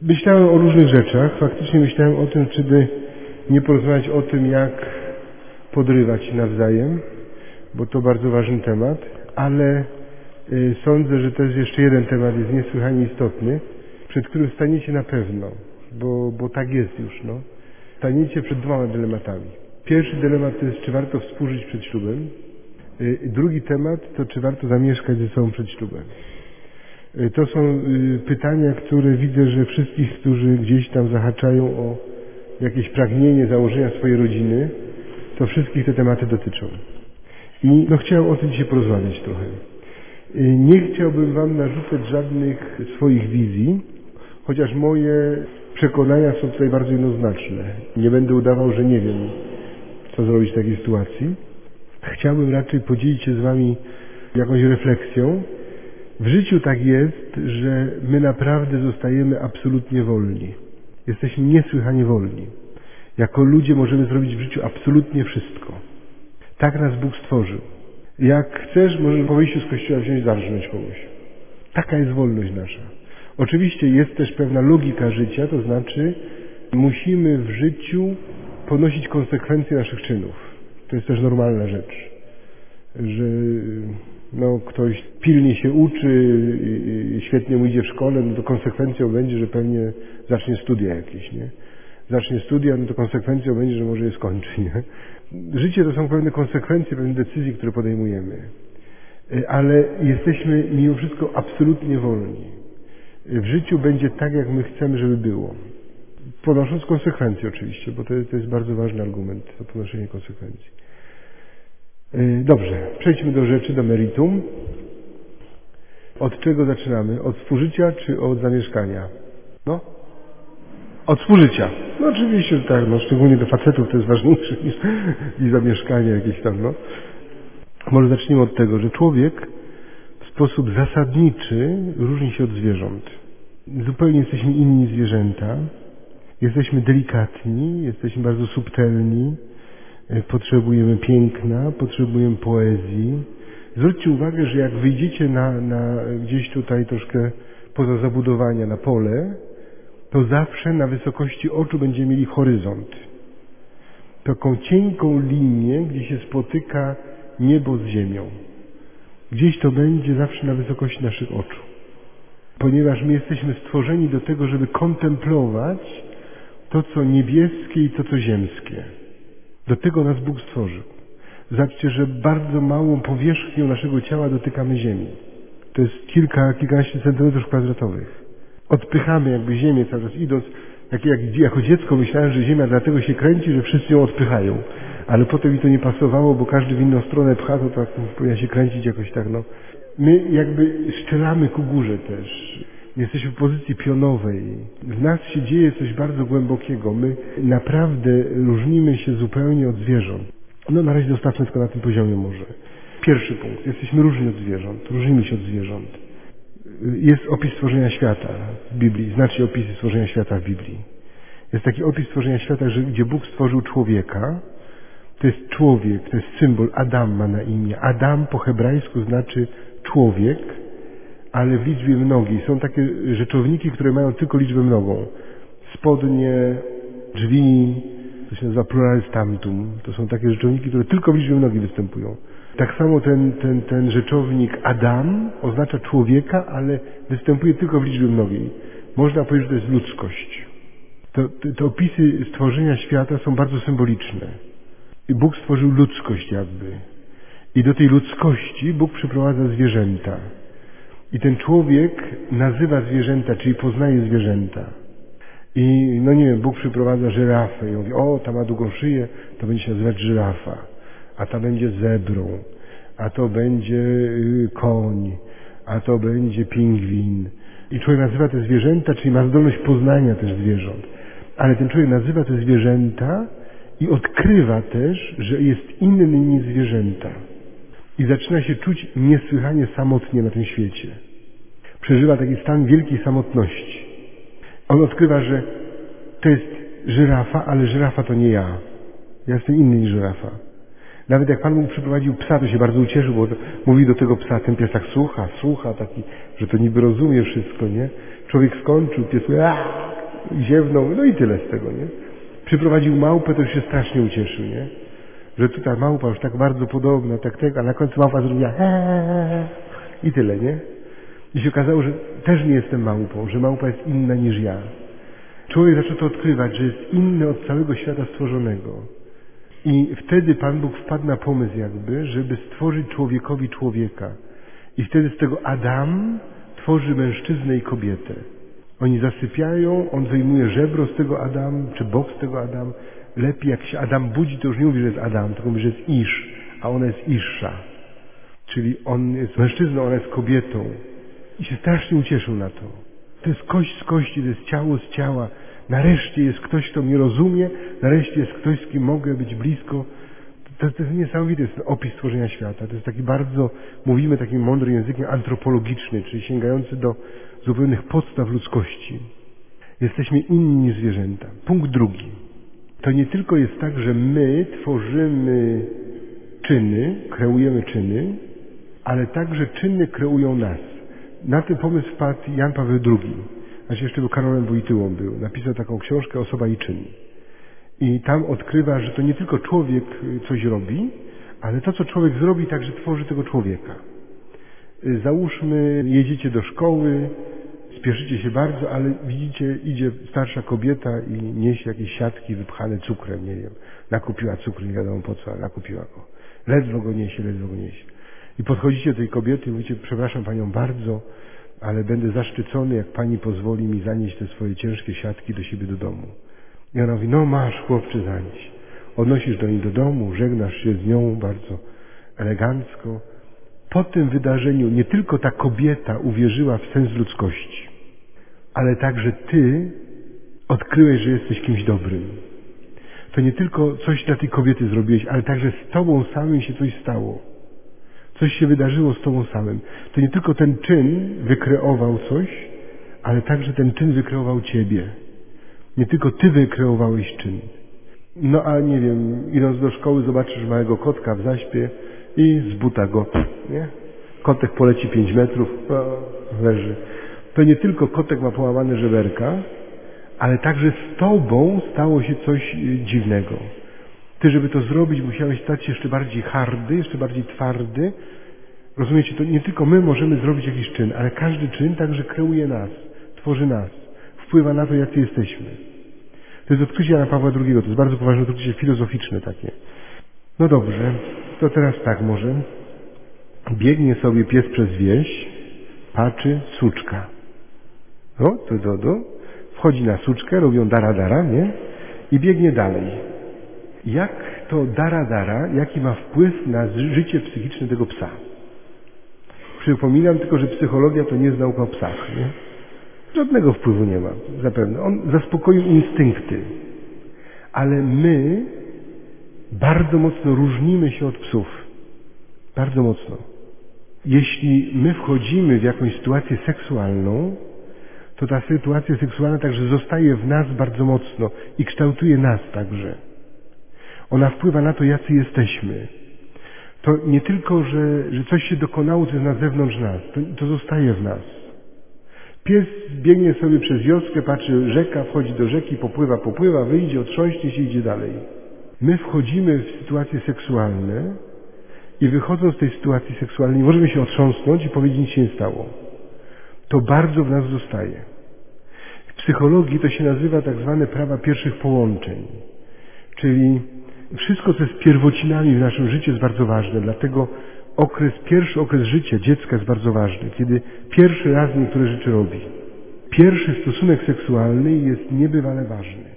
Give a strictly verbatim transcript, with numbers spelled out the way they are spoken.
Myślałem o różnych rzeczach. Faktycznie myślałem o tym, czy by nie porozmawiać o tym, jak podrywać nawzajem, bo to bardzo ważny temat, ale y, sądzę, że to jest jeszcze jeden temat, jest niesłychanie istotny, przed którym staniecie na pewno, bo, bo tak jest już, no. Staniecie przed dwoma dylematami. Pierwszy dylemat to jest, czy warto współżyć przed ślubem. Y, drugi temat to, czy warto zamieszkać ze sobą przed ślubem. Y, to są y, pytania, które widzę, że wszystkich, którzy gdzieś tam zahaczają o jakieś pragnienie założenia swojej rodziny, to wszystkich te tematy dotyczą. I no chciałem o tym dzisiaj porozmawiać trochę. Nie chciałbym wam narzucać żadnych swoich wizji, chociaż moje przekonania są tutaj bardzo jednoznaczne. Nie będę udawał, że nie wiem, co zrobić w takiej sytuacji. Chciałbym raczej podzielić się z wami jakąś refleksją. W życiu tak jest, że my naprawdę zostajemy absolutnie wolni. Jesteśmy niesłychanie wolni. Jako ludzie możemy zrobić w życiu absolutnie wszystko. Tak nas Bóg stworzył. Jak chcesz, możesz po wyjściu z kościoła wziąć zarżnąć kogoś. Taka jest wolność nasza. Oczywiście jest też pewna logika życia, to znaczy musimy w życiu ponosić konsekwencje naszych czynów. To jest też normalna rzecz. Że no, ktoś pilnie się uczy, świetnie mu idzie w szkole, no to konsekwencją będzie, że pewnie zacznie studia jakieś, nie? Zacznie studia, no to konsekwencją będzie, że może je skończy, nie? Życie to są pewne konsekwencje, pewne decyzje, które podejmujemy. Ale jesteśmy mimo wszystko absolutnie wolni. W życiu będzie tak, jak my chcemy, żeby było. Ponosząc konsekwencje oczywiście, bo to, to jest bardzo ważny argument, to ponoszenie konsekwencji. Dobrze, przejdźmy do rzeczy, do meritum. Od czego zaczynamy? Od współżycia czy od zamieszkania? No? Od współżycia. No oczywiście, że tak, no szczególnie do facetów to jest ważniejsze niż, niż zamieszkanie jakieś tam, no. Może zacznijmy od tego, że człowiek w sposób zasadniczy różni się od zwierząt. Zupełnie jesteśmy inni niż zwierzęta. Jesteśmy delikatni, jesteśmy bardzo subtelni, potrzebujemy piękna, potrzebujemy poezji. Zwróćcie uwagę, że jak wyjdziecie na, na gdzieś tutaj troszkę poza zabudowania na pole, to zawsze na wysokości oczu będziemy mieli horyzont. Taką cienką linię, gdzie się spotyka niebo z ziemią. Gdzieś to będzie zawsze na wysokości naszych oczu. Ponieważ my jesteśmy stworzeni do tego, żeby kontemplować to, co niebieskie i to, co ziemskie. Do tego nas Bóg stworzył. Zobaczcie, że bardzo małą powierzchnią naszego ciała dotykamy ziemi. To jest kilka, kilkanaście centymetrów kwadratowych. Odpychamy jakby ziemię cały czas idąc. Jak, jak, jako dziecko myślałem, że ziemia dlatego się kręci, że wszyscy ją odpychają. Ale potem mi to nie pasowało, bo każdy w inną stronę pcha, to tak powinna się kręcić jakoś tak, no. My jakby strzelamy ku górze też. Jesteśmy w pozycji pionowej. W nas się dzieje coś bardzo głębokiego. My naprawdę różnimy się zupełnie od zwierząt. No na razie zostawmy tylko na tym poziomie może. Pierwszy punkt. Jesteśmy różni od zwierząt. Różnimy się od zwierząt. Jest opis stworzenia świata w Biblii. Znacie opisy stworzenia świata w Biblii. Jest taki opis stworzenia świata, że gdzie Bóg stworzył człowieka. To jest człowiek, to jest symbol. Adam ma na imię. Adam po hebrajsku znaczy człowiek, ale w liczbie mnogiej. Są takie rzeczowniki, które mają tylko liczbę mnogą. Spodnie, drzwi, to się nazywa pluralis tantum. To są takie rzeczowniki, które tylko w liczbie mnogiej występują. Tak samo ten, ten, ten rzeczownik Adam oznacza człowieka, ale występuje tylko w liczbie mnogiej. Można powiedzieć, że to jest ludzkość. To, te, te opisy stworzenia świata są bardzo symboliczne. I Bóg stworzył ludzkość jakby. I do tej ludzkości Bóg przyprowadza zwierzęta. I ten człowiek nazywa zwierzęta, czyli poznaje zwierzęta. I no nie wiem, Bóg przyprowadza żyrafę i mówi, o, ta ma długą szyję, to będzie się nazywać żyrafa, a ta będzie zebrą, a to będzie y, koń, a to będzie pingwin. I człowiek nazywa te zwierzęta, czyli ma zdolność poznania też zwierząt. Ale ten człowiek nazywa te zwierzęta i odkrywa też, że jest inny niż zwierzęta. I zaczyna się czuć niesłychanie samotnie na tym świecie. Przeżywa taki stan wielkiej samotności. On odkrywa, że to jest żyrafa, ale żyrafa to nie ja. Ja jestem inny niż żyrafa. Nawet jak Pan mu przyprowadził psa, to się bardzo ucieszył, bo mówi do tego psa, ten pies tak słucha, słucha, taki, że to niby rozumie wszystko, nie? Człowiek skończył, pies mówi, aaa, ziewnął, no i tyle z tego, nie? Przyprowadził małpę, to już się strasznie ucieszył, nie? Że tu ta małpa już tak bardzo podobna, tak tego, a na końcu małpa zrobiła eee, i tyle, nie? I się okazało, że też nie jestem małpą, że małpa jest inna niż ja. Człowiek zaczął to odkrywać, że jest inny od całego świata stworzonego. I wtedy Pan Bóg wpadł na pomysł jakby, żeby stworzyć człowiekowi człowieka. I wtedy z tego Adam tworzy mężczyznę i kobietę. Oni zasypiają, on wyjmuje żebro z tego Adam, czy bok z tego Adam. Lepiej jak się Adam budzi, to już nie mówi, że jest Adam, tylko mówi, że jest Isz, a ona jest Isza. Czyli on jest mężczyzną, ona jest kobietą. I się strasznie ucieszył na to. To jest kość z kości, to jest ciało z ciała. Nareszcie jest ktoś, kto mnie rozumie, nareszcie jest ktoś, z kim mogę być blisko. To, to jest niesamowity jest ten opis stworzenia świata. To jest taki bardzo, mówimy takim mądrym językiem, antropologiczny, czyli sięgający do zupełnych podstaw ludzkości. Jesteśmy inni niż zwierzęta. Punkt drugi. To nie tylko jest tak, że my tworzymy czyny, kreujemy czyny, ale także czyny kreują nas. Na ten pomysł wpadł Jan Paweł drugi. Znaczy jeszcze był Karolem Wojtyłą był. Napisał taką książkę Osoba i czyn. I tam odkrywa, że to nie tylko człowiek coś robi, ale to, co człowiek zrobi, także tworzy tego człowieka. Załóżmy, jedziecie do szkoły, spieszycie się bardzo, ale widzicie, idzie starsza kobieta i niesie jakieś siatki wypchane cukrem, nie wiem. Nakupiła cukru, nie wiadomo po co, ale nakupiła go. Ledwo go niesie, ledwo go niesie. I podchodzicie do tej kobiety i mówicie, przepraszam Panią bardzo, ale będę zaszczycony, jak Pani pozwoli mi zanieść te swoje ciężkie siatki do siebie do domu. I ona mówi, no masz chłopcze zanieść. Odnosisz do niej do domu, żegnasz się z nią bardzo elegancko. Po tym wydarzeniu nie tylko ta kobieta uwierzyła w sens ludzkości, ale także ty odkryłeś, że jesteś kimś dobrym. To nie tylko coś dla tej kobiety zrobiłeś, ale także z tobą samym się coś stało. Coś się wydarzyło z tobą samym. To nie tylko ten czyn wykreował coś, ale także ten czyn wykreował ciebie. Nie tylko ty wykreowałeś czyn. No a nie wiem, idąc do szkoły zobaczysz małego kotka w zaśpie i z buta go, nie? Kotek poleci pięć metrów, o, leży. To nie tylko kotek ma połamane żeberka, ale także z tobą stało się coś dziwnego. Ty, żeby to zrobić, musiałeś stać się jeszcze bardziej hardy, jeszcze bardziej twardy. Rozumiecie, to nie tylko my możemy zrobić jakiś czyn, ale każdy czyn także kreuje nas, tworzy nas, wpływa na to, jacy jesteśmy. To jest odkrycie Jana Pawła drugiego, to jest bardzo poważne odkrycie filozoficzne takie. No dobrze, to teraz tak może. Biegnie sobie pies przez wieś, patrzy, suczka. No, to do, do. Wchodzi na suczkę, robią dara dara, nie? I biegnie dalej. Jak to dara dara, jaki ma wpływ na życie psychiczne tego psa? Przypominam tylko, że psychologia to nie jest nauka o psach, nie? Żadnego wpływu nie ma, zapewne. On zaspokoił instynkty. Ale my bardzo mocno różnimy się od psów. Bardzo mocno. Jeśli my wchodzimy w jakąś sytuację seksualną, to ta sytuacja seksualna także zostaje w nas bardzo mocno i kształtuje nas także. Ona wpływa na to, jacy jesteśmy. To nie tylko, że, że coś się dokonało, co jest na zewnątrz nas. To, to zostaje w nas. Pies biegnie sobie przez wioskę, patrzy, rzeka, wchodzi do rzeki, popływa, popływa, wyjdzie, otrząśnie się i idzie dalej. My wchodzimy w sytuacje seksualne i wychodząc z tej sytuacji seksualnej możemy się otrząsnąć i powiedzieć, nic się nie stało. To bardzo w nas zostaje. W psychologii to się nazywa tak zwane prawa pierwszych połączeń. Czyli wszystko, co jest pierwocinami w naszym życiu, jest bardzo ważne. Dlatego okres, pierwszy okres życia dziecka jest bardzo ważny, kiedy pierwszy raz niektóre rzeczy robi. Pierwszy stosunek seksualny jest niebywale ważny.